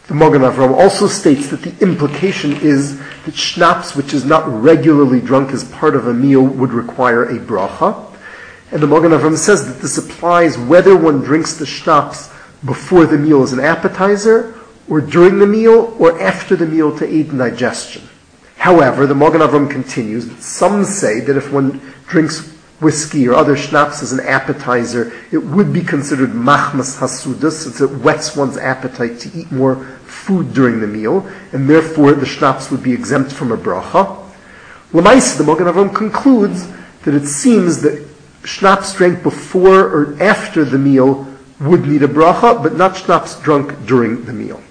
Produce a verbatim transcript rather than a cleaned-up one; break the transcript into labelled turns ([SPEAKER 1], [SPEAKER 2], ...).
[SPEAKER 1] The Magen Avraham also states that the implication is that schnapps, which is not regularly drunk as part of a meal, would require a bracha. And the Magen Avraham says that this applies whether one drinks the schnapps before the meal as an appetizer, or during the meal, or after the meal to aid in digestion. However, the Magen Avraham continues that some say that if one drinks whiskey or other schnapps as an appetizer, it would be considered machmas hasudas, since it whets one's appetite to eat more food during the meal, and therefore the schnapps would be exempt from a bracha. L'maisa, the Magen Avraham concludes that it seems that schnapps drank before or after the meal would need a bracha, but not schnapps drunk during the meal.